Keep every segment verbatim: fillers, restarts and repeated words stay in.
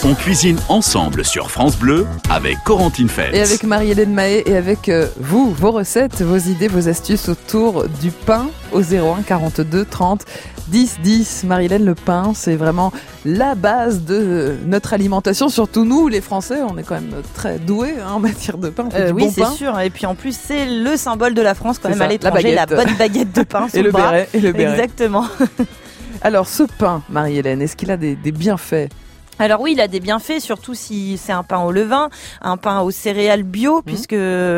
On cuisine ensemble sur France Bleu avec Corentine Feltz. Et avec Marie-Hélène Mahé et avec euh, vous, vos recettes, vos idées, vos astuces autour du pain au zéro un quarante-deux trente dix dix. Marie-Hélène, le pain, c'est vraiment la base de notre alimentation. Surtout nous, les Français, on est quand même très doués hein, en matière de pain. On fait euh, du oui, bon c'est pain. sûr. Et puis en plus, c'est le symbole de la France quand C'est même ça, à l'étranger, la, la bonne baguette de pain sous et le bras. béret. Et le béret. Exactement. Alors, ce pain, Marie-Hélène, est-ce qu'il a des, des bienfaits ? Alors oui, il a des bienfaits, surtout si c'est un pain au levain, un pain aux céréales bio, mmh. puisque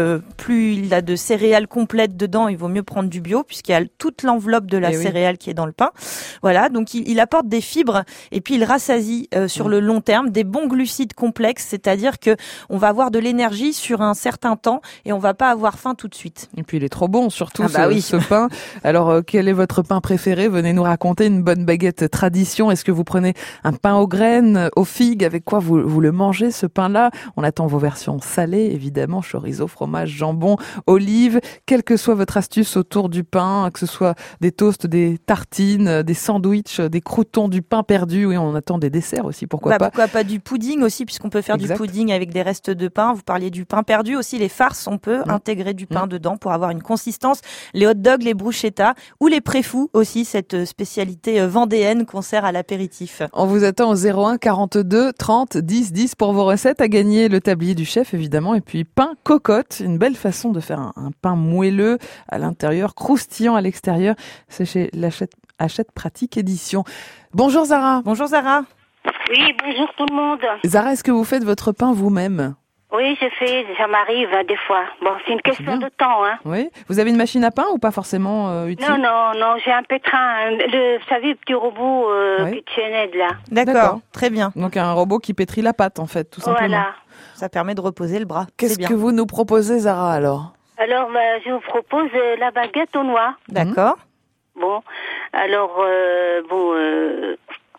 plus il a de céréales complètes dedans, il vaut mieux prendre du bio, puisqu'il y a toute l'enveloppe de la et céréale oui. qui est dans le pain. Voilà, donc il, il apporte des fibres et puis il rassasie euh, sur mmh. le long terme des bons glucides complexes, c'est-à-dire que on va avoir de l'énergie sur un certain temps et on va pas avoir faim tout de suite. Et puis il est trop bon, surtout ah bah ce, oui. ce pain. Alors euh, quel est votre pain préféré ? Venez nous raconter une bonne baguette tradition. Est-ce que vous prenez un pain aux graines, aux figues, avec quoi vous, vous le mangez ce pain-là ? On attend vos versions salées, évidemment, chorizo, fromage, jambon, olives. Quelle que soit votre astuce autour du pain, que ce soit des toasts, des tartines, des sandwichs, des croûtons, du pain perdu. Oui, on attend des desserts aussi, pourquoi bah, pas. Pourquoi pas du pudding aussi, puisqu'on peut faire exact. Du pudding avec des restes de pain. Vous parliez du pain perdu aussi, les farces, on peut mmh. intégrer du pain mmh. dedans pour avoir une consistance. Les hot dogs, les bruschettas ou les préfous aussi, cette spécialité vendéenne qu'on sert à l'apéritif. On vous attend au zéro un quarante-deux trente dix dix pour vos recettes, à gagner le tablier du chef évidemment, et puis pain cocotte, une belle façon de faire un, un pain moelleux à l'intérieur, croustillant à l'extérieur. C'est chez l'Hachette Hachette Pratique Édition. Bonjour Zara. Bonjour Zara. Oui, bonjour tout le monde. Zara, est-ce que vous faites votre pain vous-même ? Oui, je fais, ça m'arrive hein, des fois. Bon, c'est une question de temps, hein. Oui. Vous avez une machine à pain ou pas forcément euh, utile ? Non, non, non, j'ai un pétrin, le, vous savez, le petit robot euh, oui. KitchenAid, là. D'accord. D'accord, très bien. Donc un robot qui pétrit la pâte, en fait, tout simplement. Voilà. Ça permet de reposer le bras. Qu'est-ce bien. que vous nous proposez, Zara, alors ? Alors, bah, je vous propose euh, la baguette aux noix. D'accord. Bon, alors, euh, bon, euh,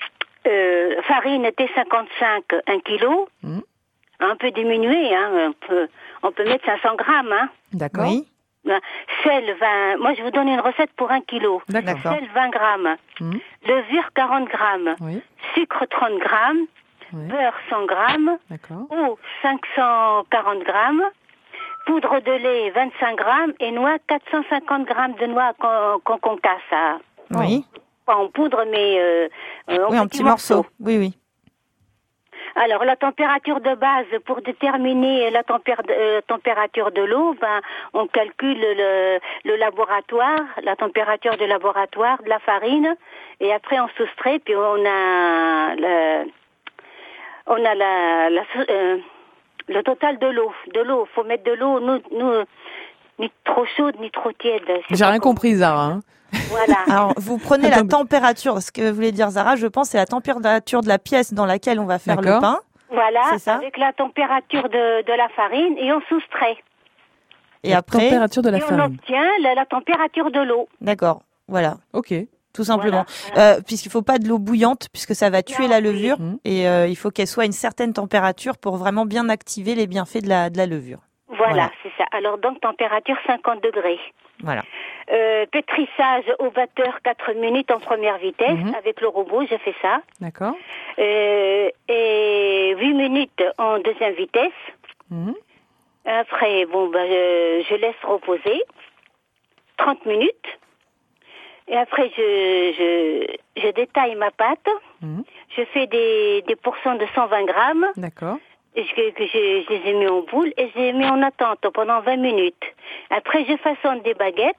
euh, farine T cinquante-cinq, un kilo. Mmh. Un peu diminué, hein, on peut, on peut mettre cinq cents grammes, hein. D'accord. Oui. Sel, vingt, moi je vous donne une recette pour un kilo. D'accord. Sel, vingt grammes. Mmh. Levure, quarante grammes. Oui. Sucre, trente grammes. Oui. Beurre, cent grammes. D'accord. Eau, cinq cent quarante grammes. Poudre de lait, vingt-cinq grammes. Et noix, quatre cent cinquante grammes de noix qu'on, qu'on concasse. À, oui. Pas en poudre, mais euh, en oui, en petits morceaux. morceaux. Oui, oui. Alors, la température de base, pour déterminer la tempér- euh, température de l'eau, ben, on calcule le, le laboratoire, la température de laboratoire de la farine, et après on soustrait, puis on a le, on a la, la euh, le total de l'eau. De l'eau, faut mettre de l'eau, nous, nous, ni trop chaude, ni trop tiède. J'ai rien compris, Zara. Hein. Voilà. Alors, vous prenez la température, ce que voulait dire Zara, je pense, c'est la température de la pièce dans laquelle on va faire D'accord. le pain. Voilà, c'est ça avec la température de, de la farine, et on soustrait. Et la après, température de la et farine. on obtient la, la température de l'eau. D'accord, voilà. Ok. Tout simplement. Voilà. Euh, puisqu'il faut pas de l'eau bouillante, puisque ça va tuer non, la levure, oui. et euh, il faut qu'elle soit à une certaine température pour vraiment bien activer les bienfaits de la, de la levure. Voilà, Voilà, c'est ça. Alors donc température cinquante degrés. Voilà. Euh, pétrissage au batteur quatre minutes en première vitesse. Mm-hmm. Avec le robot, j'ai fait ça. D'accord. Euh, et huit minutes en deuxième vitesse. Mm-hmm. Après, bon, ben, je, je laisse reposer trente minutes. Et après, je, je, je détaille ma pâte. Mm-hmm. Je fais des, des portions de cent vingt grammes. D'accord. Et je, que je, je les ai mis en boule et je les ai mis en attente pendant vingt minutes. Après, je façonne des baguettes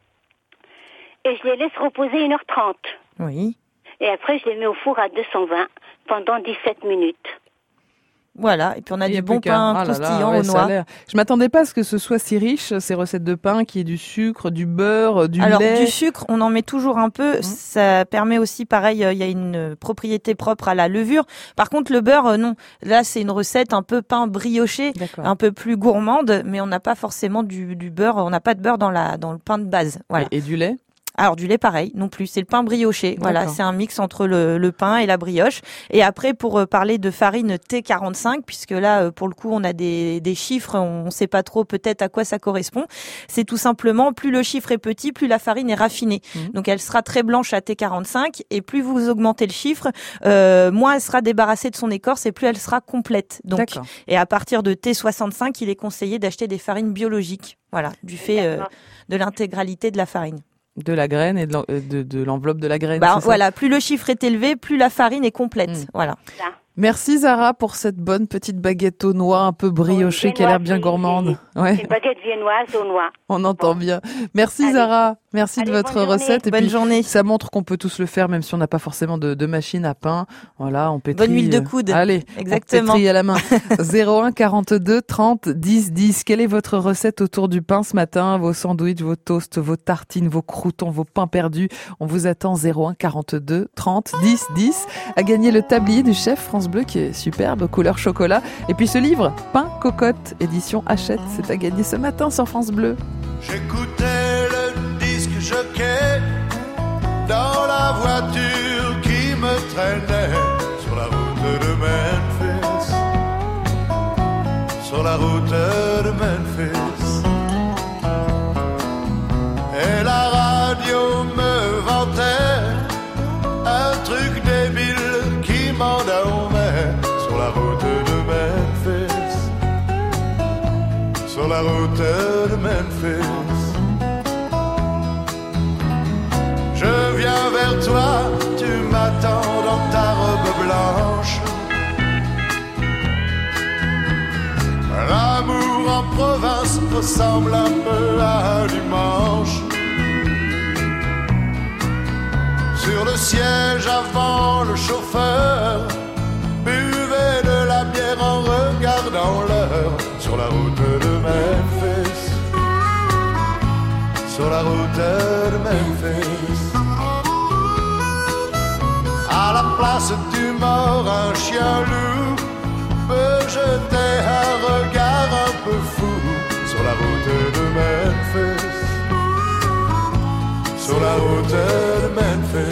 et je les laisse reposer une heure trente. Oui. Et après, je les mets au four à deux cent vingt pendant dix-sept minutes. Voilà, et puis on a et du bon pain ah croustillant ouais, aux noix. Je m'attendais pas à ce que ce soit si riche, ces recettes de pain, qu'il y ait du sucre, du beurre, du Alors, lait. du sucre, on en met toujours un peu. Mmh. Ça permet aussi, pareil, il y a une propriété propre à la levure. Par contre, le beurre, non. Là, c'est une recette un peu pain brioché, D'accord. un peu plus gourmande, mais on n'a pas forcément du, du beurre. On n'a pas de beurre dans la dans le pain de base. Voilà. Et, et du lait ? Alors du lait pareil, non plus, c'est le pain brioché. D'accord. Voilà, c'est un mix entre le, le pain et la brioche. Et après, pour parler de farine T quarante-cinq, puisque là, pour le coup, on a des, des chiffres, on ne sait pas trop peut-être à quoi ça correspond. C'est tout simplement, plus le chiffre est petit, plus la farine est raffinée. Mmh. Donc elle sera très blanche à T quarante-cinq, et plus vous augmentez le chiffre, euh, moins elle sera débarrassée de son écorce et plus elle sera complète. Donc, D'accord. Et à partir de T soixante-cinq, il est conseillé d'acheter des farines biologiques. Voilà, du fait euh, de l'intégralité de la farine. De la graine et de, l'en- de, de l'enveloppe de la graine. Bah, c'est ça voilà, plus le chiffre est élevé, plus la farine est complète. Mmh. Voilà. Merci Zara pour cette bonne petite baguette aux noix un peu briochée Oui, qui a l'air bien gourmande. Ouais. Une baguette viennoise aux noix. On entend bon. bien. Merci Allez. Zara, merci Allez, de votre bonne recette. Et bonne puis, journée. Ça montre qu'on peut tous le faire même si on n'a pas forcément de, de machine à pain. Voilà, on pétrit. Bonne huile de coude. Allez, exactement. On pétrit à la main. zéro un quarante-deux trente dix dix. Quelle est votre recette autour du pain ce matin? Vos sandwichs, vos toasts, vos tartines, vos croûtons, vos pains perdus. On vous attend zéro un quarante-deux trente dix dix. À gagner le tablier du chef France Bleu qui est superbe, couleur chocolat. Et puis ce livre, Pain Cocotte, édition Hachette, c'est à gagner ce matin sur France Bleu. J'écoutais le disque jockey dans la voiture qui me traînait sur la route de Memphis, sur la route de Memphis. Et la radio me vantait un truc débile qui m'endormait sur la route de Memphis, sur la route de Memphis. Je viens vers toi, tu m'attends dans ta robe blanche. L'amour en province ressemble un peu à un dimanche. Sur le siège avant, le chauffeur buvait de la bière en regardant l'heure. Sur la route de Memphis, sur la route de Memphis. À la place du mort, un chien loup peut jeter un regard un peu fou. Sur la route de Memphis, sur la route de Memphis.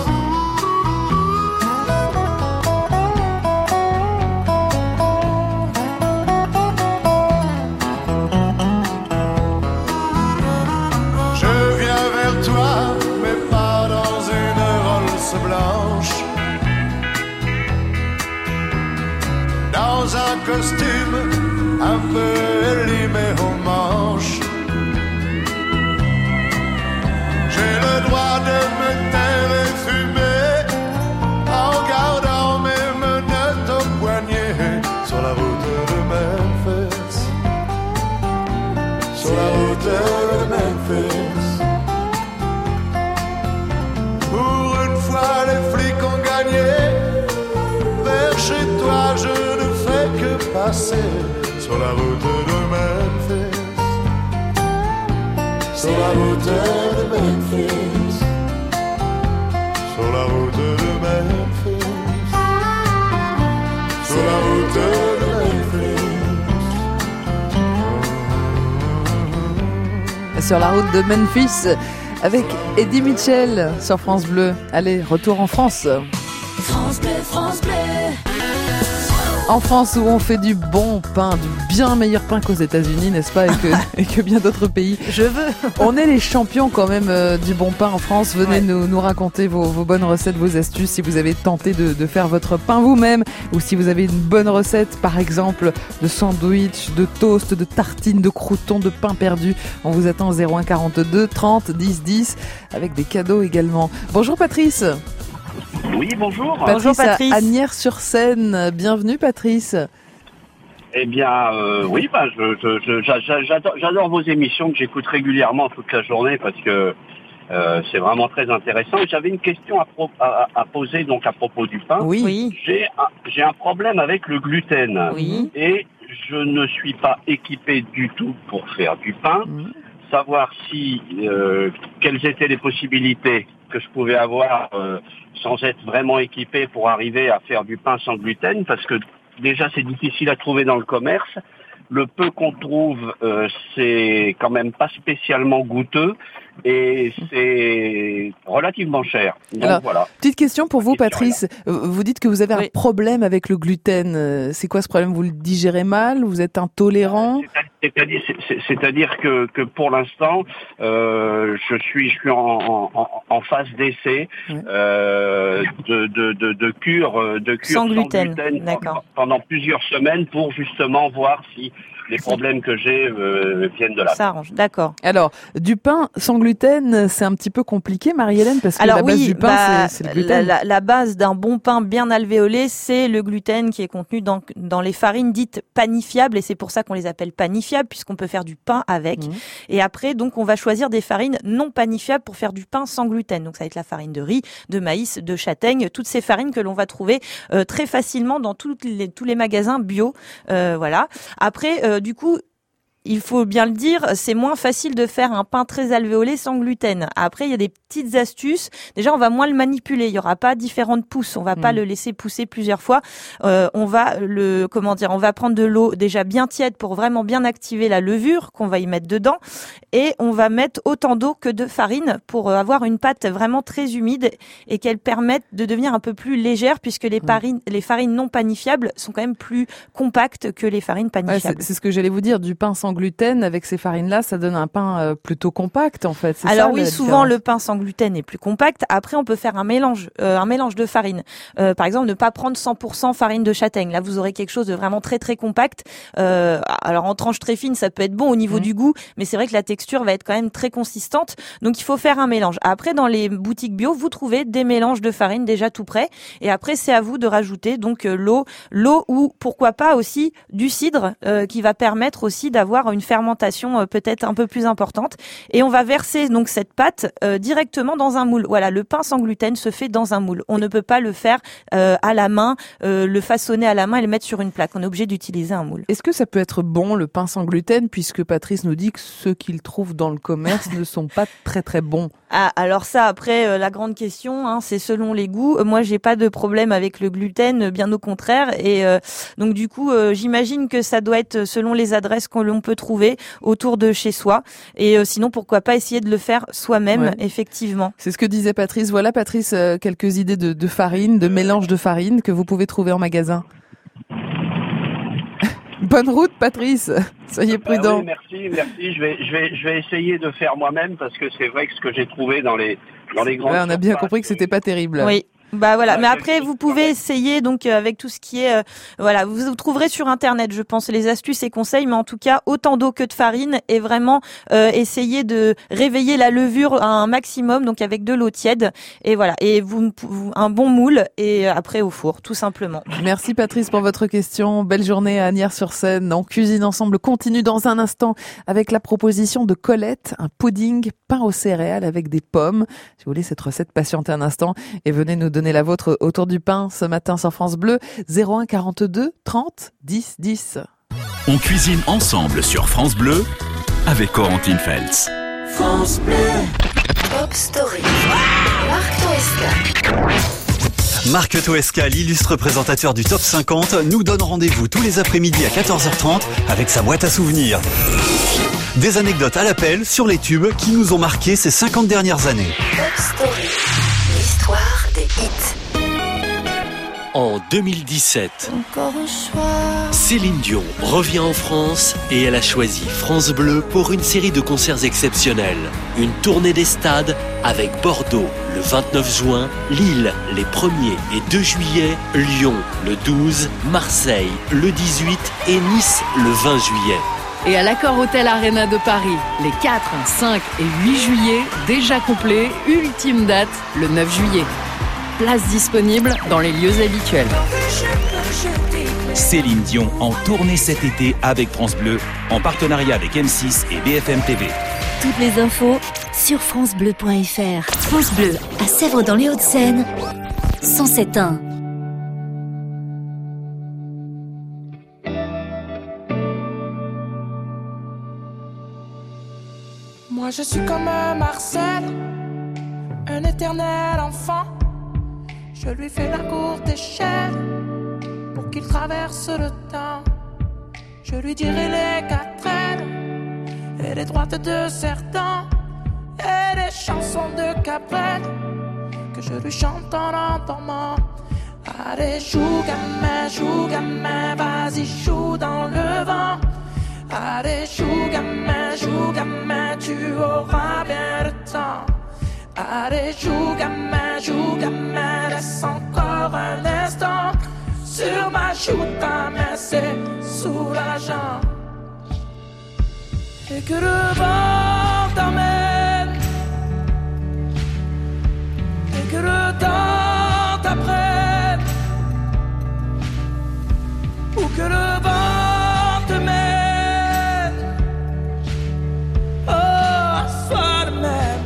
Dans un costume un peu élimé aux manches, j'ai le droit de me taire et fumer en gardant mes menottes au poignet. Sur la route de Memphis, sur la route de Memphis. Pour une fois les flics ont gagné, vers chez toi je ne fais que passer. Sur la route de Memphis, sur la route de Memphis, sur la route de Memphis, sur la route de Memphis. Sur la route de Memphis avec Eddie Mitchell sur France Bleu. Allez, retour en France. France Bleu, France Bleu. En France où on fait du bon pain, du bien meilleur pain qu'aux États-Unis, n'est-ce pas, et que, et que bien d'autres pays. Je veux. On est les champions quand même euh, du bon pain en France. Venez ouais. nous, nous raconter vos, vos bonnes recettes, vos astuces, si vous avez tenté de, de faire votre pain vous-même, ou si vous avez une bonne recette, par exemple, de sandwich, de toast, de tartines, de croûtons, de pain perdu. On vous attend au zéro un quarante-deux trente dix dix avec des cadeaux également. Bonjour Patrice. Oui, bonjour. Patrice, bonjour Patrice. À Asnières-sur-Seine. Bienvenue Patrice. Eh bien, euh, oui, bah, je, je, je, j'adore, j'adore vos émissions que j'écoute régulièrement toute la journée parce que euh, c'est vraiment très intéressant. J'avais une question à, pro, à, à poser donc à propos du pain. Oui. J'ai un, j'ai un problème avec le gluten. Oui. Et je ne suis pas équipé du tout pour faire du pain. Oui. Savoir si euh, quelles étaient les possibilités que je pouvais avoir euh, sans être vraiment équipé pour arriver à faire du pain sans gluten, parce que déjà c'est difficile à trouver dans le commerce. Le peu qu'on trouve, euh, c'est quand même pas spécialement goûteux. et c'est relativement cher. Donc, Alors, voilà. Petite question pour vous, Patrice. Vous dites que vous avez oui. un problème avec le gluten. C'est quoi ce problème? Vous le digérez mal? Vous êtes intolérant? C'est-à-dire, c'est-à-dire que, que pour l'instant, euh, je suis, je suis en, en, en phase d'essai oui. euh, de, de, de, de cure, de cure sans, sans gluten, gluten pendant, pendant plusieurs semaines pour justement voir si les problèmes que j'ai euh, viennent de là. Ça arrange, d'accord. Alors, du pain sans gluten, c'est un petit peu compliqué, Marie-Hélène, parce que Alors, la base oui, du pain, bah, c'est, c'est le gluten. La, la, la base d'un bon pain bien alvéolé, c'est le gluten qui est contenu dans, dans les farines dites panifiables, et c'est pour ça qu'on les appelle panifiables, puisqu'on peut faire du pain avec. Mmh. Et après, donc, on va choisir des farines non panifiables pour faire du pain sans gluten. Donc, ça va être la farine de riz, de maïs, de châtaigne, toutes ces farines que l'on va trouver euh, très facilement dans toutes les, tous les magasins bio. Euh, voilà. Après, euh, du coup, il faut bien le dire, c'est moins facile de faire un pain très alvéolé sans gluten. Après, il y a des petites astuces. Déjà, on va moins le manipuler. Il y aura pas différentes pousses. On va mmh. pas le laisser pousser plusieurs fois. Euh, on va le, comment dire, on va prendre de l'eau déjà bien tiède pour vraiment bien activer la levure qu'on va y mettre dedans. Et on va mettre autant d'eau que de farine pour avoir une pâte vraiment très humide et qu'elle permette de devenir un peu plus légère puisque les, farines, mmh. les farines non panifiables sont quand même plus compactes que les farines panifiables. Ouais, c'est, c'est ce que j'allais vous dire. Du pain sans gluten avec ces farines-là, ça donne un pain euh, plutôt compact en fait. C'est Alors ça, oui, souvent le pain sans gluten est plus compact. Après, on peut faire un mélange, euh, un mélange de farine. Euh, par exemple, ne pas prendre cent pour cent farine de châtaigne. Là, vous aurez quelque chose de vraiment très très compact. Euh, alors en tranches très fines, ça peut être bon au niveau mmh. du goût, mais c'est vrai que la texture va être quand même très consistante. Donc il faut faire un mélange. Après, dans les boutiques bio, vous trouvez des mélanges de farine déjà tout prêts. Et après, c'est à vous de rajouter donc euh, l'eau, l'eau ou pourquoi pas aussi du cidre euh, qui va permettre aussi d'avoir une fermentation euh, peut-être un peu plus importante. Et on va verser donc cette pâte euh, directement dans un moule. Voilà, le pain sans gluten se fait dans un moule. On ne peut pas le faire euh, à la main, euh, le façonner à la main et le mettre sur une plaque. On est obligé d'utiliser un moule. Est-ce que ça peut être bon le pain sans gluten, puisque Patrice nous dit que ceux qu'il trouve dans le commerce ne sont pas très très bons? Ah, alors ça, après, euh, la grande question, hein, c'est selon les goûts. Euh, moi, j'ai pas de problème avec le gluten, bien au contraire. Et euh, donc, du coup, euh, j'imagine que ça doit être selon les adresses que l'on peut trouver autour de chez soi. Et euh, sinon, pourquoi pas essayer de le faire soi-même, ouais. effectivement. C'est ce que disait Patrice. Voilà, Patrice, euh, quelques idées de, de farine, de mélange de farine que vous pouvez trouver en magasin. Bonne route, Patrice. Soyez prudent. Ah oui, merci, merci. Je vais, je vais, je vais essayer de faire moi-même parce que c'est vrai que ce que j'ai trouvé dans les, dans les grandes. Ouais, on a bien compris que c'était pas terrible. Oui. Bah voilà, mais après vous pouvez essayer donc euh, avec tout ce qui est euh, voilà, vous, vous trouverez sur internet, je pense, les astuces et conseils, mais en tout cas autant d'eau que de farine et vraiment euh, essayer de réveiller la levure à un maximum, donc avec de l'eau tiède et voilà, et vous, vous un bon moule et après au four, tout simplement. Merci Patrice pour votre question. Belle journée à Asnières-sur-Seine. On cuisine ensemble continue dans un instant avec la proposition de Colette, un pudding pain aux céréales avec des pommes. Si vous voulez cette recette, patientez un instant et venez nous donner la vôtre autour du pain ce matin sur France Bleu. zéro un quarante-deux trente dix dix. On cuisine ensemble sur France Bleu avec Corentine Feltz. France Bleu. Pop Story. Marc Toesca. Marc Toesca, l'illustre présentateur du Top cinquante, nous donne rendez-vous tous les après-midi à quatorze heures trente avec sa boîte à souvenirs. Des anecdotes à l'appel sur les tubes qui nous ont marqué ces cinquante dernières années. Pop Story. L'histoire des hits. En deux mille dix-sept, Encore un soir. Céline Dion revient en France et elle a choisi France Bleu pour une série de concerts exceptionnels. Une tournée des stades avec Bordeaux le vingt-neuf juin, Lille les premier et deux juillet, Lyon le douze, Marseille le dix-huit et Nice le vingt juillet. Et à l'Accor Hotel Arena de Paris, les quatre, cinq et huit juillet, déjà complet, ultime date, le neuf juillet. Place disponible dans les lieux habituels. Céline Dion en tournée cet été avec France Bleu, en partenariat avec M six et B F M T V. Toutes les infos sur francebleu point f r. France Bleu, à Sèvres dans les Hauts-de-Seine, cent sept un. Moi je suis comme Marcel, un éternel enfant. Je lui fais la courte échelle pour qu'il traverse le temps. Je lui dirai les quatre ailes et les droites de certains. et des chansons de Cabrel que je lui chante en endormant. Allez, joue gamin, joue gamin, vas-y, joue dans le vent. Allez, joue gamin, joue gamin, tu auras bien le temps. Allez, joue gamin, joue gamin, laisse encore un instant. Sur ma joue, ta main, c'est soulageant. Et que le vent t'emmène, et que le temps t'apprenne, ou que le vent te mène, oh, sois le même.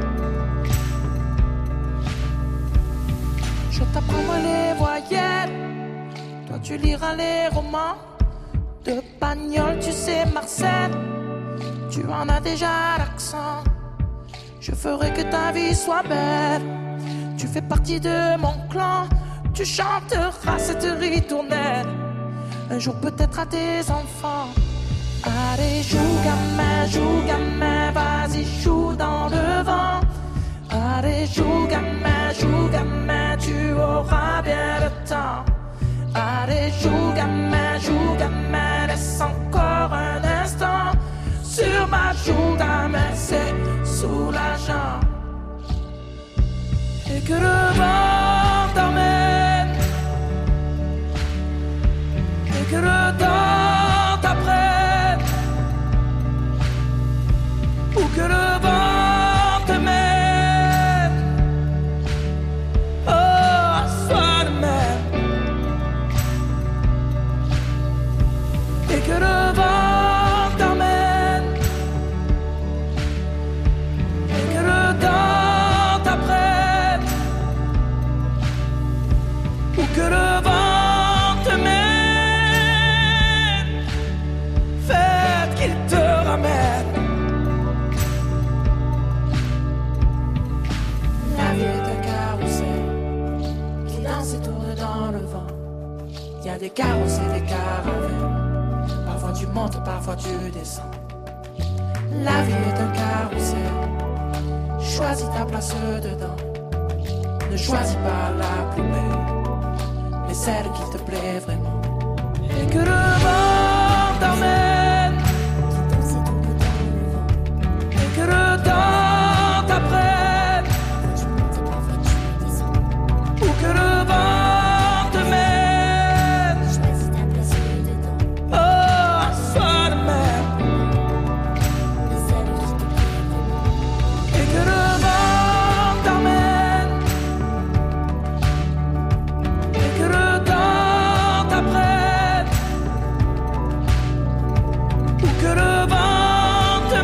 Je t'apprendrai les voyelles, toi tu liras les romans. De Pagnol, tu sais Marcel, tu en as déjà l'accent. Je ferai que ta vie soit belle, tu fais partie de mon clan. Tu chanteras cette ritournelle un jour peut-être à tes enfants. Allez, joue gamin, joue gamin, vas-y, joue dans le vent. Allez, joue gamin, joue gamin, tu auras bien le temps. Allez, joue gamin, joue gamin, laisse encore un instant. Sur ma joue, ta main, c'est soulageant. Et que le vent t'emmène, et que le temps t'apprenne, ou que le vent te mène, oh, sois le même. Et que le vent t'emmène, et que le temps t'apprenne, ou que le vent te mène, faites qu'il te ramène. La vie est un carrousel qui danse et tourne dans le vent. Il y a des carrosses et des caravelles, parfois tu montes, parfois tu descends. La vie est un carrousel, choisis ta place dedans. Ne choisis pas la plus belle, mais celle qui te plaît vraiment. Et que le vent t'emmène, et que le temps t'apprenne, ou que le vent te mène, oh, sois le même. Et que le vent t'emmène, et que le temps t'apprenne, ou que le vent te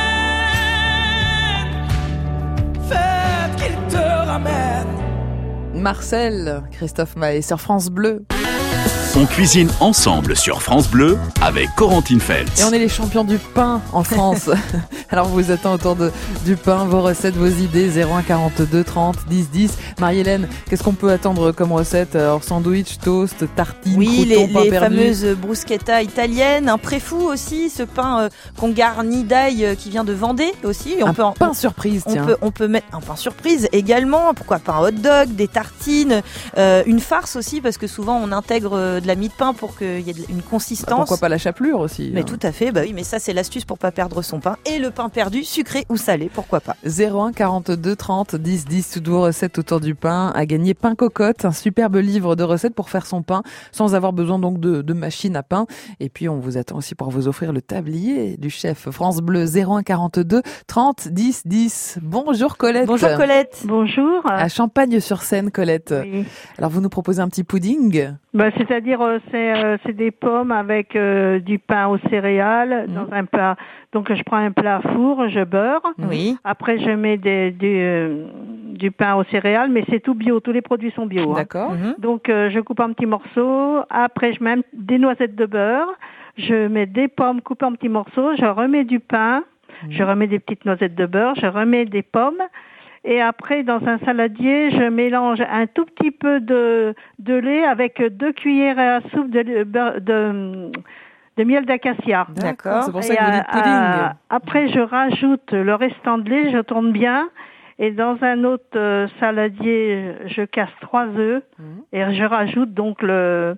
mène, faites qu'il te ramène. Marcel, Christophe Maé sur France Bleu. On cuisine ensemble sur France Bleu avec Corentine Feltz. Et on est les champions du pain en France. Alors on vous attend autour de, du pain, vos recettes, vos idées, zéro un quarante-deux trente dix dix. Marie-Hélène, qu'est-ce qu'on peut attendre comme recette? Alors sandwich, toast, tartine, oui, crouton, les, pain les perdu. fameuses bruschetta italiennes, un préfou aussi, ce pain euh, qu'on garnit d'ail euh, qui vient de Vendée aussi. On un peut en, pain surprise, on tiens. Peut, on peut mettre un pain surprise également, pourquoi pas un hot dog, des tartines, euh, une farce aussi, parce que souvent on intègre euh, de la mie de pain pour qu'il y ait une consistance. Bah, pourquoi pas la chapelure aussi? Mais hein. tout à fait, bah oui, mais ça c'est l'astuce pour pas perdre son pain. Et le pain perdu, sucré ou salé, pourquoi pas. zéro un quarante-deux trente dix dix, toutes vos recettes autour du pain. À gagner Pain Cocotte, un superbe livre de recettes pour faire son pain sans avoir besoin donc de, de machine à pain. Et puis on vous attend aussi pour vous offrir le tablier du chef France Bleu. Zéro un quarante-deux trente dix dix. Bonjour Colette. Bonjour Colette. Bonjour. À Champagne-sur-Seine, Colette. Oui. Alors vous nous proposez un petit pudding? Bah, c'est-à-dire euh, c'est euh, c'est des pommes avec euh, du pain aux céréales mmh. dans un plat. Donc je prends un plat à four, je beurre. Oui. Après je mets des, du euh, du pain aux céréales, mais c'est tout bio, tous les produits sont bio. D'accord. Hein. Mmh. Donc euh, je coupe en petits morceaux. Après je mets des noisettes de beurre. Je mets des pommes coupées en petits morceaux. Je remets du pain. Mmh. Je remets des petites noisettes de beurre. Je remets des pommes. Et après, dans un saladier, je mélange un tout petit peu de, de lait avec deux cuillères à soupe de, de, de miel d'acacia. D'accord. C'est pour ça que vous dites pudding. Euh, après, je rajoute le restant de lait, je tourne bien. Et dans un autre euh, saladier, je casse trois œufs mmh. et je rajoute donc le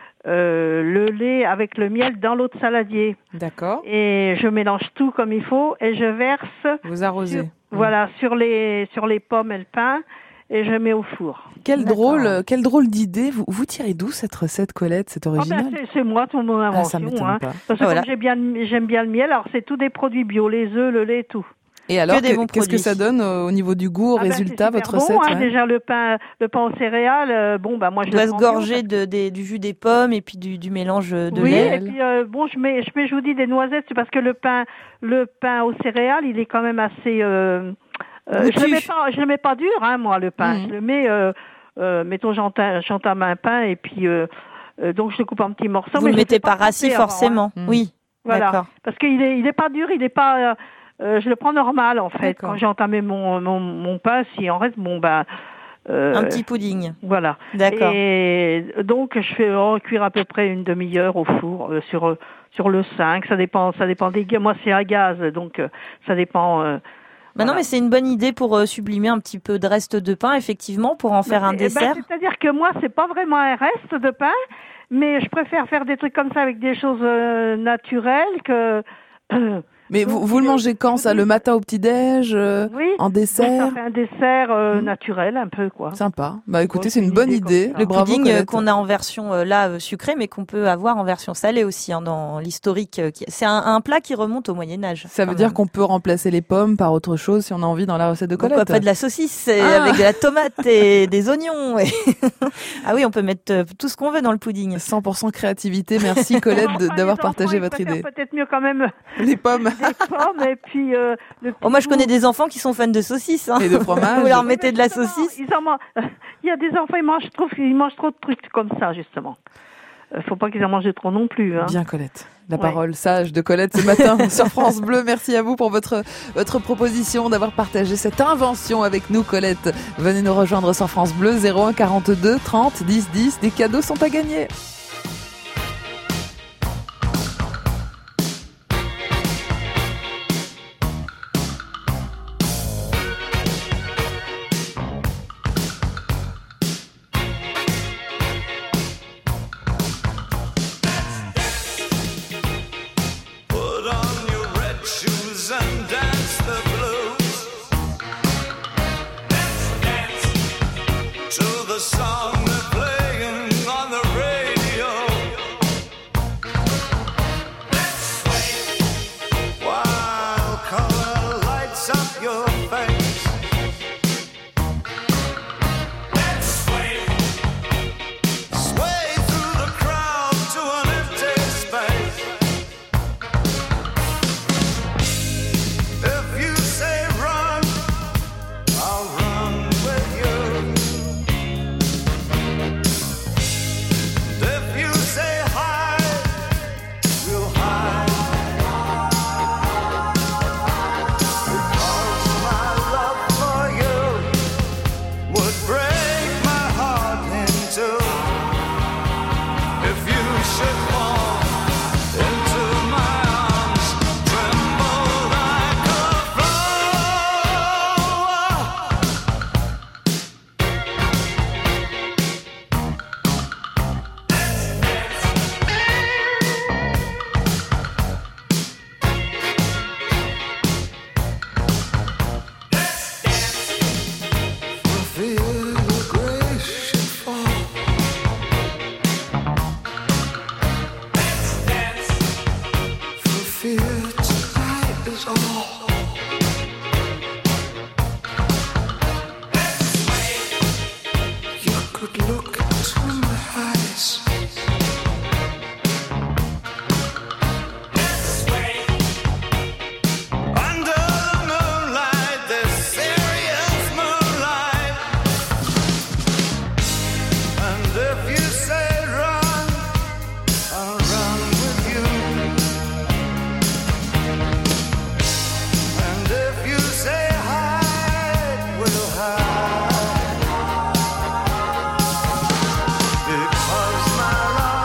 euh, le lait avec le miel dans l'autre saladier. D'accord. Et je mélange tout comme il faut et je verse. Vous arrosez. Sur, mmh. Voilà, sur les sur les pommes et le pain et je mets au four. Quel drôle, quel drôle d'idée. Vous vous tirez d'où cette recette, Colette? C'est original. Oh ben c'est, c'est moi, tout mon invention. Ah, ça m'étonne hein. pas. Parce que voilà. Comme j'ai bien, j'aime bien le miel, alors c'est tous des produits bio, les œufs, le lait, tout. Et alors, que, qu'est-ce que ça donne au niveau du goût, au ah résultat, ben votre bon, recette hein, ouais. Déjà le pain, le pain aux céréales, euh, bon bah moi je dois le se gorger de, de, du jus des pommes et puis du, du mélange de oui, lait. Et puis euh, bon je mets, je mets, je vous dis des noisettes, c'est parce que le pain, le pain aux céréales, il est quand même assez. Euh, euh, je le mets pas, je le mets pas dur, hein, moi le pain. Mmh. Je le mets, euh, euh, mettons j'entame, j'entame un pain et puis euh, euh, donc je le coupe en petits morceaux. Vous mais le mettez par rassis forcément, avant, hein. Oui. Voilà, d'accord. Parce qu'il est, il est pas dur, il est pas. Euh, Euh, je le prends normal en fait. D'accord. Quand j'ai entamé mon mon, mon pain, s'il en reste, bon ben euh, un petit pudding. Voilà. D'accord. Et donc je fais oh, cuire à peu près une demi-heure au four euh, sur euh, sur le cinq. Ça dépend, ça dépend des gaz. Moi c'est à gaz, donc euh, ça dépend. Euh, Bah voilà. Non, mais c'est une bonne idée pour euh, sublimer un petit peu de reste de pain, effectivement, pour en faire ben, un dessert. Ben, c'est-à-dire que moi c'est pas vraiment un reste de pain, mais je préfère faire des trucs comme ça avec des choses euh, naturelles que. Euh, Mais vous, vous le mangez quand ça? Le matin au petit-déj euh, oui, en dessert? Oui, ça fait un dessert euh, mmh. naturel un peu quoi. Sympa. Bah écoutez, c'est une bonne idée. Le bravo, pudding Colette. qu'on a en version euh, là euh, sucrée, mais qu'on peut avoir en version salée aussi hein, dans l'historique. Euh, qui... C'est un, un plat qui remonte au Moyen Âge. Ça veut même. dire qu'on peut remplacer les pommes par autre chose si on a envie dans la recette de Colette. Pourquoi pas de la saucisse ah. avec de la tomate et des oignons. Et... ah oui, on peut mettre euh, tout ce qu'on veut dans le pudding. cent pour cent créativité. Merci Colette enfin, d'avoir partagé votre idée. Peut-être mieux quand même les pommes. Les pommes et puis. Euh, le oh, moi, je connais des enfants qui sont fans de saucisses. Hein. Et de fromage. Vous leur mettez de la saucisse. Ils en mangent... Il y a des enfants, ils mangent trop, ils mangent trop de trucs comme ça, justement. Euh, faut pas qu'ils en mangent trop non plus. Hein. Bien, Colette. La ouais. parole sage de Colette ce matin sur France Bleu. Merci à vous pour votre, votre proposition, d'avoir partagé cette invention avec nous, Colette. Venez nous rejoindre sur France Bleu, zéro un quarante-deux trente dix dix. Des cadeaux sont à gagner. Because my love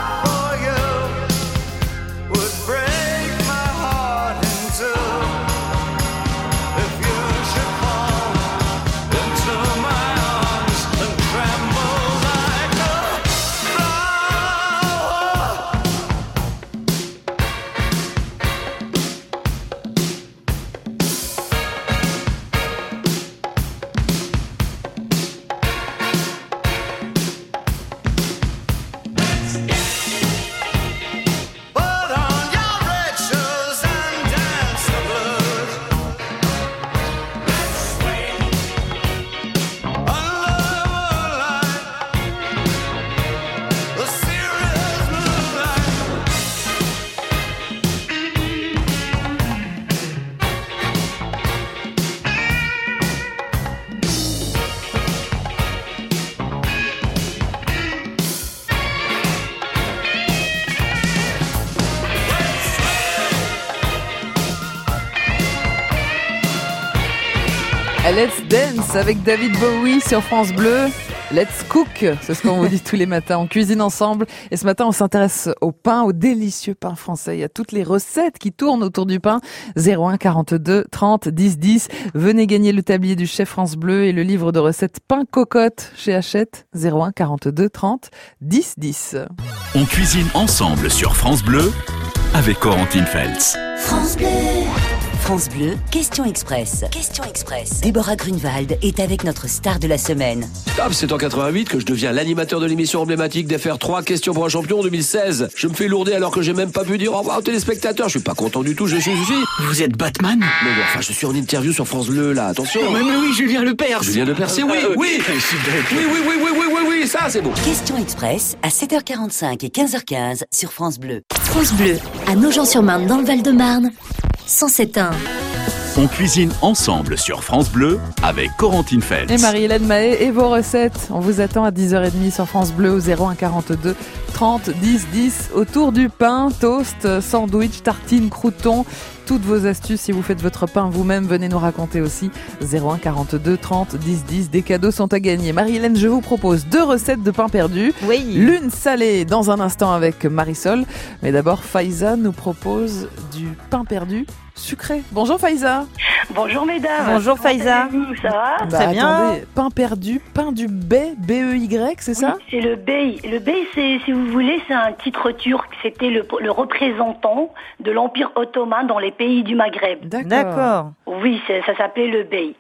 Let's Dance avec David Bowie sur France Bleu. Let's Cook, c'est ce qu'on vous dit tous les matins. On cuisine ensemble et ce matin on s'intéresse au pain, au délicieux pain français. Il y a toutes les recettes qui tournent autour du pain. zéro un quarante-deux trente dix dix. Venez gagner le tablier du chef France Bleu et le livre de recettes pain cocotte chez Hachette. zéro un quarante-deux trente dix dix. On cuisine ensemble sur France Bleu avec Corentine Feltz. France Bleu. France Bleu, Question Express. Question Express. Déborah Grunewald est avec notre star de la semaine. Top, c'est en quatre-vingt-huit que je deviens l'animateur de l'émission emblématique d'F R trois, Questions pour un champion en deux mille seize. Je me fais lourder alors que j'ai même pas pu dire au revoir aux téléspectateurs. Je suis pas content du tout, je suis ici. Vous êtes Batman? Mais bon, enfin, je suis en interview sur France Bleu, là, attention. Mais, mais oui, Julien Lepers. Julien Lepers, c'est oui, oui. Oui, oui, oui, oui, oui, oui, oui, ça, c'est bon. Question Express à sept heures quarante-cinq et quinze heures quinze sur France Bleu. France Bleu, à Nogent-sur-Marne dans le Val-de-Marne, cent sept point un. On cuisine ensemble sur France Bleu avec Corentine Feltz. Et Marie-Hélène Mahé et vos recettes. On vous attend à dix heures trente sur France Bleu au zéro un quarante-deux trente dix dix. Autour du pain, toast, sandwich, tartine, crouton. Toutes vos astuces si vous faites votre pain vous-même, venez nous raconter aussi. zéro un quarante-deux trente dix dix. Des cadeaux sont à gagner. Marie-Hélène, je vous propose deux recettes de pain perdu. Oui. L'une salée dans un instant avec Marisol. Mais d'abord, Faiza nous propose du pain perdu sucré. Bonjour Faiza. Bonjour mesdames. Bonjour Faiza. Ça va? Bah, Très bien. Attendez, pain perdu, pain du Bey, B E Y, c'est ça? Oui, c'est le Bey. Le Bey, c'est, si vous voulez, c'est un titre turc. C'était le, le représentant de l'Empire ottoman dans les pays du Maghreb. D'accord. D'accord. Oui, c'est, ça s'appelait le Bey.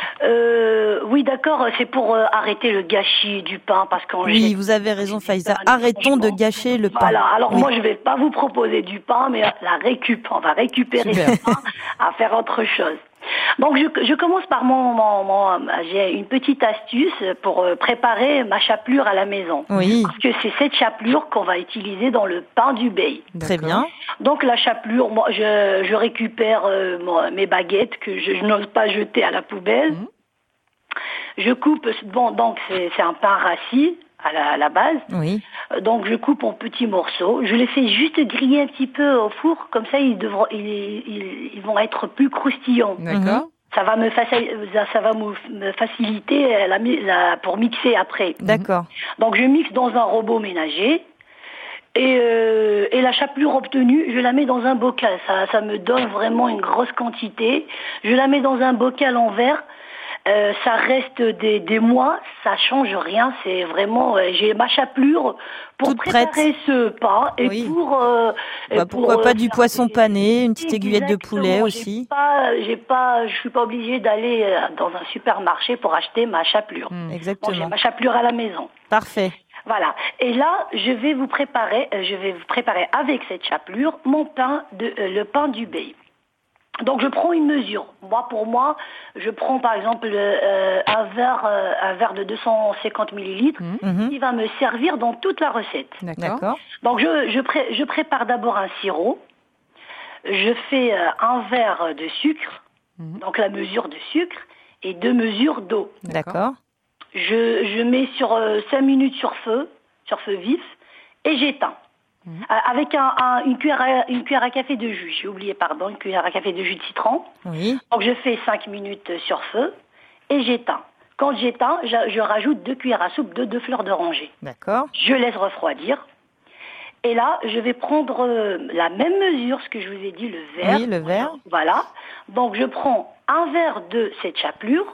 Euh, oui, d'accord, c'est pour euh, arrêter le gâchis du pain parce qu'en Oui, général, vous avez raison Faiza. Arrêtons de gâcher le pain. Voilà, alors Oui. moi je vais pas vous proposer du pain, mais la récup, on va récupérer Super. le pain à faire autre chose. Donc je, je commence par mon, mon, mon j'ai une petite astuce pour euh, préparer ma chapelure à la maison. Oui. Parce que c'est cette chapelure qu'on va utiliser dans le pain du Bey. Très bien. Donc la chapelure, moi je, je récupère euh, mon- mes baguettes que je, je n'ose pas jeter à la poubelle. Mmh. Je coupe, bon donc c'est, c'est un pain rassis à la, à la base. Oui. Euh, Donc je coupe en petits morceaux. Je les fais juste griller un petit peu au four, comme ça ils devront, ils, ils, ils vont être plus croustillants. D'accord. Ça va me, faci- ça, ça va me, me faciliter la, mi- la- pour mixer après. D'accord. Donc je mixe dans un robot ménager. Et, euh, et la chapelure obtenue, je la mets dans un bocal. Ça, ça me donne vraiment une grosse quantité. Je la mets dans un bocal en verre. Euh, ça reste des, des mois, ça change rien. C'est vraiment, euh, j'ai ma chapelure pour Toute préparer prête. ce pain et Oui. pour. Euh, et Bah, pour, pourquoi euh, pas du faire poisson des- pané, une petite aiguillette de Exactement. poulet J'ai aussi. pas, j'ai pas, je suis pas obligée d'aller euh, dans un supermarché pour acheter ma chapelure. Bon, j'ai Exactement. ma chapelure à la maison. Parfait. Voilà. Et là, je vais vous préparer, euh, je vais vous préparer avec cette chapelure mon pain de, euh, le pain du Bey. Donc je prends une mesure. Moi, pour moi, je prends par exemple euh, un verre, euh, un verre de deux cent cinquante millilitres, Mhm. qui va me servir dans toute la recette. D'accord. D'accord. Donc je, je, pré- je prépare d'abord un sirop. Je fais euh, un verre de sucre, donc la mesure de sucre, et deux mesures d'eau. D'accord. Je, je mets sur euh, cinq minutes sur feu, sur feu vif, et j'éteins. Euh, avec un, un- une, cuillère à, une cuillère à café de jus, j'ai oublié, pardon, une cuillère à café de jus de citron. Oui. Donc je fais cinq minutes sur feu, et j'éteins. Quand j'éteins, je, je rajoute deux cuillères à soupe de deux fleurs d'oranger. D'accord. Je laisse refroidir. Et là, je vais prendre euh, la même mesure, ce que je vous ai dit, le verre. Oui, le verre. Voilà. Donc je prends un verre de cette chapelure,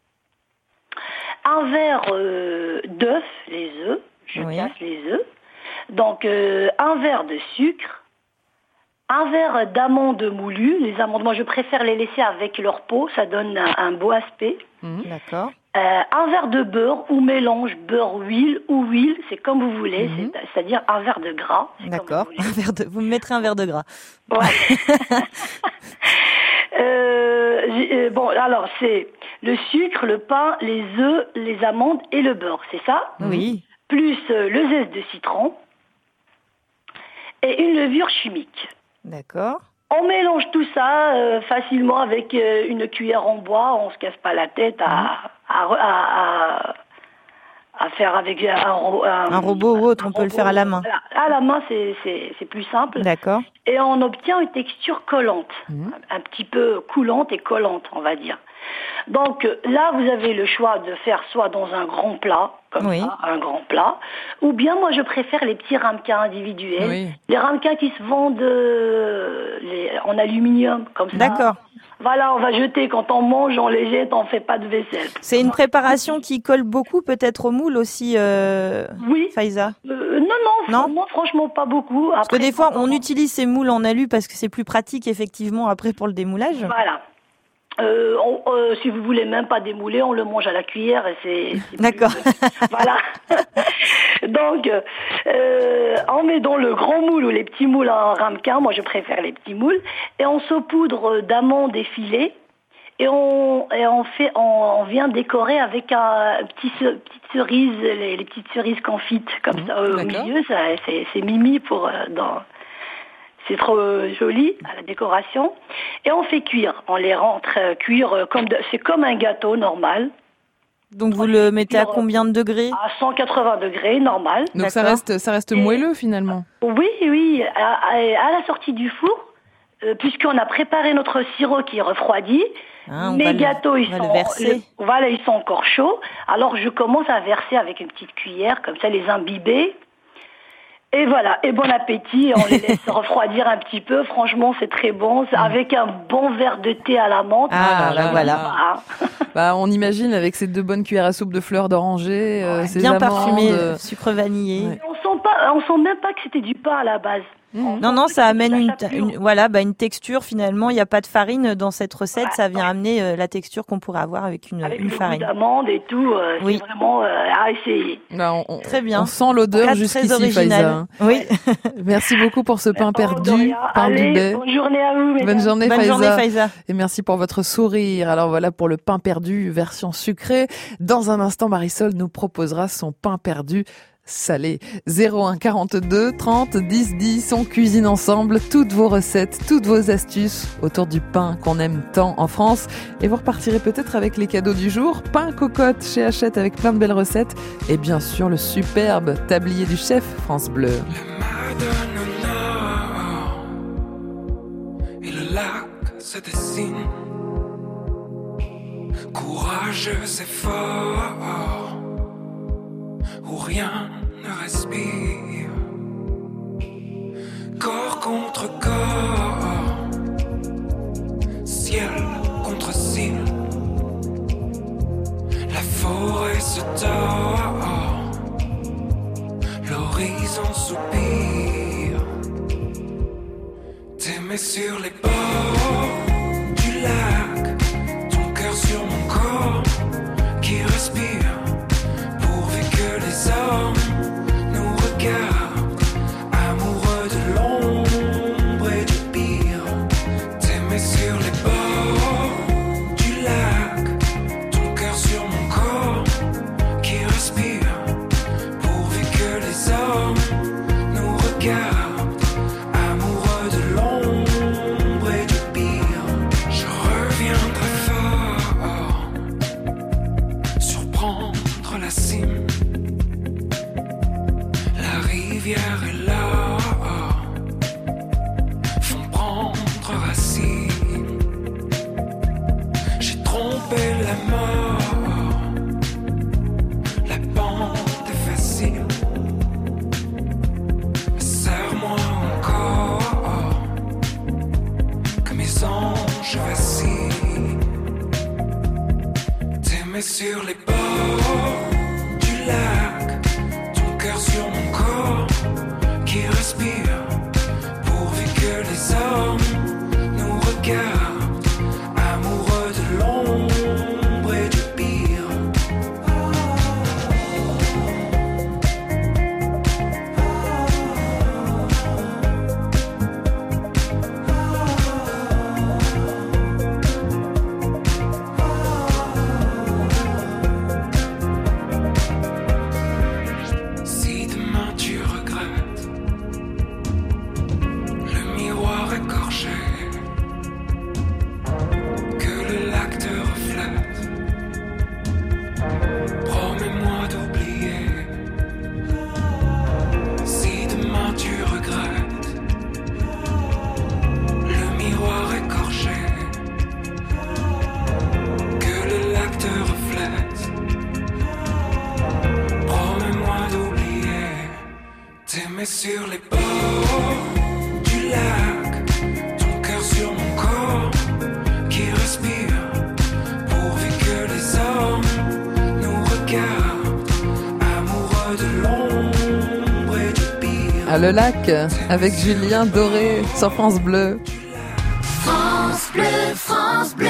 un verre euh, d'œufs, les œufs, je Oui. casse les œufs, donc euh, un verre de sucre, un verre d'amandes moulues. Les amandes, moi je préfère les laisser avec leur peau, ça donne un, un beau aspect. D'accord. Euh, un verre de beurre ou mélange beurre-huile ou huile, c'est comme vous voulez, Mhm. c'est- c'est-à-dire un verre de gras. D'accord. Un verre de... Vous me mettrez un verre de gras. Ouais. Euh, j'ai- euh, bon, alors c'est le sucre, le pain, les œufs, les amandes et le beurre, c'est ça? Oui. Plus euh, le zeste de citron et une levure chimique. D'accord. On mélange tout ça euh, facilement avec euh, une cuillère en bois, on se casse pas la tête à, à, à, à, à faire avec un, ro- un, Un robot ou autre, on peut le faire à la main. Voilà. À la main, c'est, c'est, c'est plus simple. D'accord. Et on obtient une texture collante, un petit peu coulante et collante, on va dire. Donc là, vous avez le choix de faire soit dans un grand plat, comme oui. ça, un grand plat, ou bien moi je préfère les petits ramequins individuels, Oui. les ramequins qui se vendent euh, les, en aluminium, comme ça. D'accord. Voilà, on va jeter quand on mange, on les jette, on fait pas de vaisselle. C'est une préparation qui colle beaucoup peut-être au moule aussi, euh, oui. Faiza. Euh, non, non, non, moi franchement pas beaucoup. Après, parce que des fois on utilise ces moules en alu parce que c'est plus pratique effectivement après pour le démoulage. Voilà. Euh, on, euh, si vous voulez même pas démouler, on le mange à la cuillère et c'est. c'est D'accord. Plus... voilà. Donc, euh, on met dans le grand moule ou les petits moules en ramequin. Moi, je préfère les petits moules. Et on saupoudre d'amandes effilées. Et on, et on fait, on, on vient décorer avec un petit petite cerise, les, les petites cerises confites comme mmh, ça au d'accord. milieu. Ça, c'est, c'est mimi pour euh, dans. C'est trop joli à la décoration. Et on fait cuire. On les rentre euh, cuire euh, comme de, c'est comme un gâteau normal. Donc vous le mettez à combien de degrés ? À cent quatre-vingts degrés, normal. Donc D'accord. ça reste, ça reste moelleux finalement. Oui, oui. À, à, à la sortie du four, euh, puisqu'on a préparé notre sirop qui est refroidi, ah, mes gâteaux le, ils sont, le, voilà, ils sont encore chauds. Alors je commence à verser avec une petite cuillère, comme ça les imbiber. Et voilà, et bon appétit, on les laisse refroidir un petit peu, franchement c'est très bon, c'est avec un bon verre de thé à la menthe. Ah, là, voilà. Ah. Bah, on imagine avec ces deux bonnes cuillères à soupe de fleurs d'oranger, euh, ouais, ces bien amandes, parfumé, euh... sucre vanillé. Ouais. On sent pas, on sent même pas que c'était du pain à la base. Mmh. Non, non, ça amène une, une, voilà, bah, une texture finalement. Il n'y a pas de farine dans cette recette, ouais, ça vient ouais. amener euh, la texture qu'on pourrait avoir avec une, avec une le farine. Avec d'amande et tout, euh, oui. C'est vraiment euh, à essayer. Bah, on, on, très bien. On sent l'odeur jusqu'ici, Faiza. Oui. Merci beaucoup pour ce pain perdu, pain Allez, du baie. Bonne journée à vous. Bonne journée, bonne Faiza. journée, Faiza. Et merci pour votre sourire. Alors voilà pour le pain perdu version sucrée. Dans un instant, Marisol nous proposera son pain perdu salé. zéro un quarante-deux trente dix dix, on cuisine ensemble toutes vos recettes, toutes vos astuces autour du pain qu'on aime tant en France. Et vous repartirez peut-être avec les cadeaux du jour. Pain cocotte chez Hachette avec plein de belles recettes. Et bien sûr le superbe tablier du chef France Bleu. Et le lac se dessine, courageux et fort, où rien ne respire, corps contre corps, ciel contre ciel, la forêt se tord, l'horizon soupire, t'aimer sur les bords du lac, ton cœur sur mon corps qui respire. Les hommes nous regardent, amoureux de l'ombre et du pire. T'aimer sur les bords du lac, ton cœur sur mon corps qui respire. Pourvu que les hommes nous regardent, amoureux de l'ombre et du pire. Je reviendrai fort, surprendre la cime. Et là, font prendre racine. J'ai trompé la mort, la pente est facile. Ma sœur mets sur les bords du lac, ton cœur sur mon corps qui respire, pourvu que les hommes nous regardent, amoureux de l'ombre et du pire. Ah, le lac, avec Julien Doré sur France Bleu. France Bleu, France Bleu.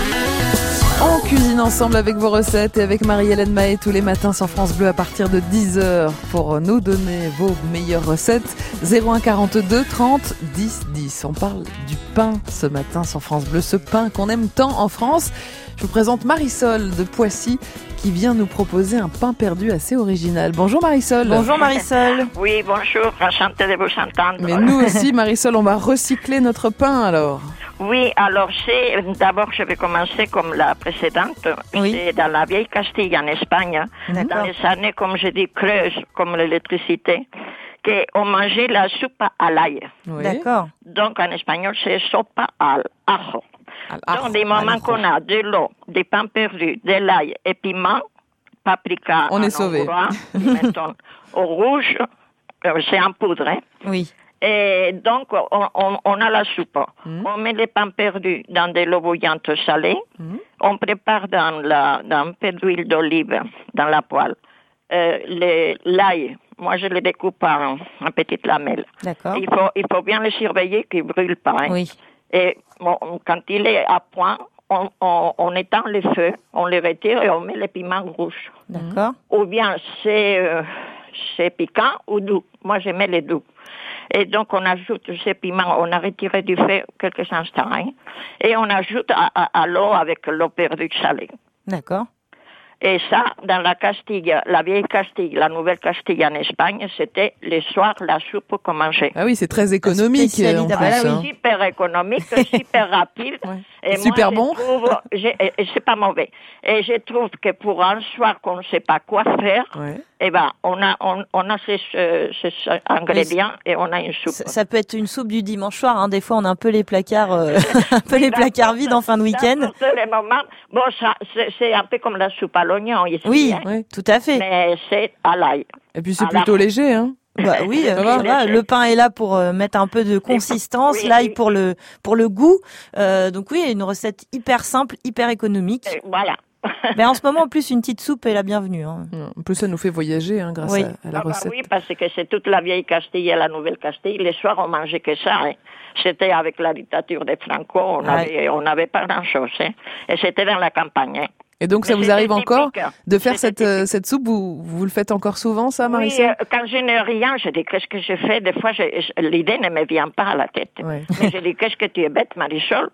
On cuisine ensemble avec vos recettes et avec Marie-Hélène Mahé tous les matins sur France Bleu à partir de dix heures pour nous donner vos meilleures recettes. zéro un quarante-deux trente dix dix. On parle du pain ce matin sur France Bleu, ce pain qu'on aime tant en France. Je vous présente Marisol de Poissy qui vient nous proposer un pain perdu assez original. Bonjour Marisol. Bonjour Marisol. Oui, bonjour, enchantée de vous entendre. Mais nous aussi Marisol, on va recycler notre pain alors. Oui, alors c'est, d'abord je vais commencer comme la précédente. Oui. C'est dans la vieille Castille en Espagne, D'accord. dans les années, comme je dis, creuses, comme l'électricité, qu'on mangeait la soupe à l'ail. Oui. D'accord. Donc en espagnol c'est sopa al ajo. Donc des moments qu'on a de l'eau, des pains perdus, de l'ail et piment, paprika, on est sauvé. Pimenton au rouge, euh, c'est en poudre. Hein. Oui. Et donc, on, on, on a la soupe. Mmh. On met les pains perdus dans de l'eau bouillante salée. Mmh. On prépare dans, la, dans un peu d'huile d'olive dans la poêle. Euh, les, l'ail, moi je le découpe en, en petites lamelles. D'accord. Il faut, il faut bien le surveiller qu'il ne brûle pas. Hein. Oui. Et bon, quand il est à point, on, on, on éteint le feu, on le retire et on met les piments rouges. D'accord. Ou bien c'est, euh, c'est piquant ou doux. Moi je mets les doux. Et donc, on ajoute ces piments, on a retiré du feu quelques instants, hein, et on ajoute à, à, à l'eau avec l'eau perdue salée. D'accord. Et ça, dans la Castille, la vieille Castille, la nouvelle Castille en Espagne, c'était le soir la soupe qu'on mangeait. Ah oui, c'est très économique. En plus, hein. Super économique, super rapide. Ouais. Et super moi, bon. Je trouve, et, et c'est pas mauvais. Et je trouve que pour un soir qu'on ne sait pas quoi faire, ouais. eh ben, on a, on, on a ces, ces, ces ingrédients et on a une soupe. Ça, ça peut être une soupe du dimanche soir. Hein. Des fois, on a un peu les placards, euh, un peu les placards vides en fin de week-end. Dans tous les moments, bon, ça, c'est, c'est un peu comme la soupe à l'oignon ici. Oui, hein. oui, tout à fait. Mais c'est à l'ail. Et puis c'est à plutôt l'ail. léger, hein. Bah oui, ça va. va. Le pain est là pour euh, mettre un peu de consistance, oui, l'ail oui. pour le pour le goût. Euh, donc oui, une recette hyper simple, hyper économique. Et voilà. Mais en ce moment, en plus, une petite soupe est la bienvenue. Hein. En plus, ça nous fait voyager hein, grâce oui. à, à la ah bah recette. oui, parce que c'est toute la vieille Castille et la nouvelle Castille. Les soirs, on mangeait que ça. Hein. C'était avec la dictature de Franco, on ouais. avait, on n'avait pas grand-chose. Hein. Et c'était dans la campagne. Hein. Et donc, ça Mais vous arrive typique. encore de faire C'était cette, euh, cette soupe, vous, vous le faites encore souvent, ça, Marisol? Oui, euh, quand je n'ai rien, je dis qu'est-ce que je fais. Des fois, je, je, l'idée ne me vient pas à la tête. Ouais. Mais je dis qu'est-ce que tu es bête, Marisol.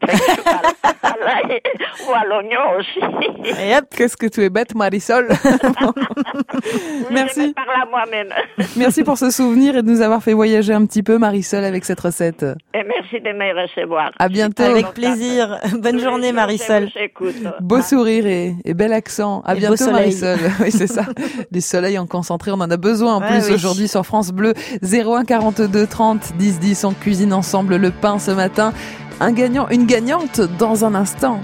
à l'ail ou à l'oignon aussi. Et hop, qu'est-ce que tu es bête, Marisol. Merci. Je me parle à moi-même. Merci pour ce souvenir et de nous avoir fait voyager un petit peu, Marisol, avec cette recette. Et merci de me recevoir. À bientôt. Avec plaisir. Bonne journée, Marisol. Beau sourire et, et bel accent. À et bientôt, Marisol. Oui, c'est ça. Les soleils en concentré, on en a besoin en ouais, plus oui. aujourd'hui sur France Bleu. zéro un quarante-deux trente dix dix. On cuisine ensemble le pain ce matin. Un gagnant, une gagnante dans un instant.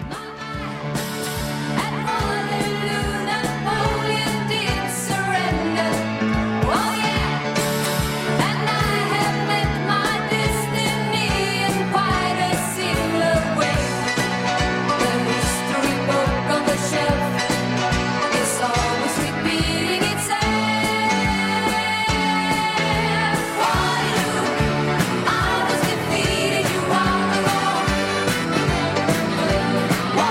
Why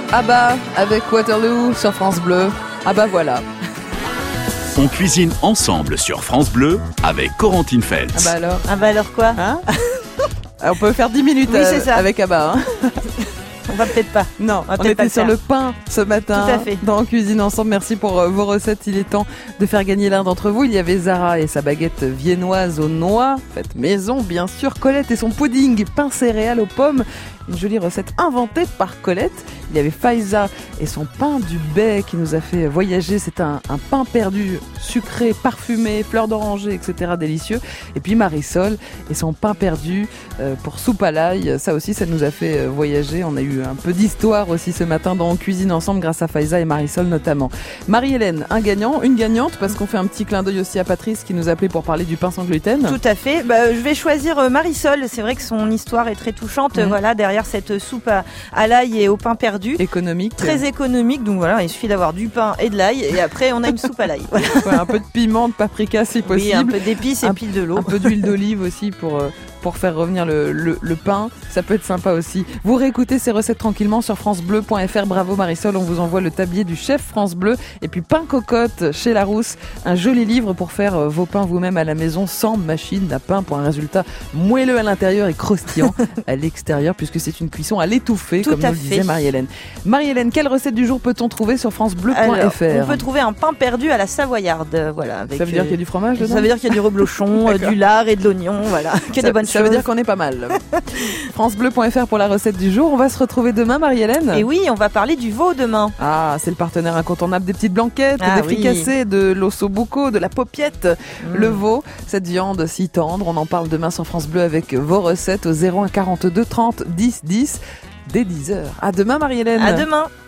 Ah bah, avec Waterloo sur France Bleu. Ah bah voilà. On cuisine ensemble sur France Bleu avec Corentine Feltz. Ah bah alors Ah bah alors quoi hein On peut faire dix minutes oui, c'est ça. avec Abba. Hein on va peut-être pas. Non, on, on était sur le pain ce matin. Tout à fait. Dans Cuisine Ensemble. Merci pour euh, vos recettes. Il est temps de faire gagner l'un d'entre vous. Il y avait Zara et sa baguette viennoise aux noix, faite maison bien sûr. Colette et son pudding pain céréales aux pommes. Une jolie recette inventée par Colette. Il y avait Faiza et son pain du Bay qui nous a fait voyager. C'est un, un pain perdu, sucré, parfumé, fleurs d'oranger, et cetera. Délicieux. Et puis Marisol et son pain perdu euh, pour soupe à l'ail. Ça aussi, ça nous a fait euh, voyager. On a eu un peu d'histoire aussi ce matin dans Cuisine Ensemble grâce à Faiza et Marisol notamment. Marie-Hélène, un gagnant, une gagnante, parce qu'on fait un petit clin d'œil aussi à Patrice qui nous a appelé pour parler du pain sans gluten. Tout à fait. Bah, je vais choisir euh, Marisol. C'est vrai que son histoire est très touchante. Mmh. Voilà, derrière cette soupe à, à l'ail et au pain perdu. Économique. Très économique. Donc voilà, il suffit d'avoir du pain et de l'ail et après on a une soupe à l'ail. Voilà. Ouais, un peu de piment, de paprika si possible. Oui, un peu d'épices et puis de l'eau. Un peu d'huile d'olive aussi pour... Euh, pour faire revenir le, le, le pain, ça peut être sympa aussi. Vous réécoutez ces recettes tranquillement sur francebleu point f r. Bravo Marisol, on vous envoie le tablier du chef France Bleu et puis pain cocotte chez Larousse, un joli livre pour faire vos pains vous-même à la maison sans machine à pain pour un résultat moelleux à l'intérieur et croustillant à l'extérieur puisque c'est une cuisson à l'étouffer comme nous le disait Marie-Hélène. Marie-Hélène, quelle recette du jour peut-on trouver sur francebleu point f r? On peut trouver un pain perdu à la savoyarde, voilà. Avec ça veut dire qu'il y a du fromage dedans? Ça veut dire qu'il y a du reblochon, du lard et de l'oignon, voilà. Que ça, des bonnes ça choses. veut dire qu'on est pas mal. francebleu point f r pour la recette du jour. On va se retrouver demain, Marie-Hélène. Et oui, on va parler du veau demain. Ah, c'est le partenaire incontournable des petites blanquettes, ah, des fricassés, oui. de l'ossobuco, de la paupiette. Mmh. Le veau, cette viande si tendre. On en parle demain sur France Bleu avec vos recettes au zéro un quarante-deux trente dix dix dès dix heures. À demain, Marie-Hélène. À demain.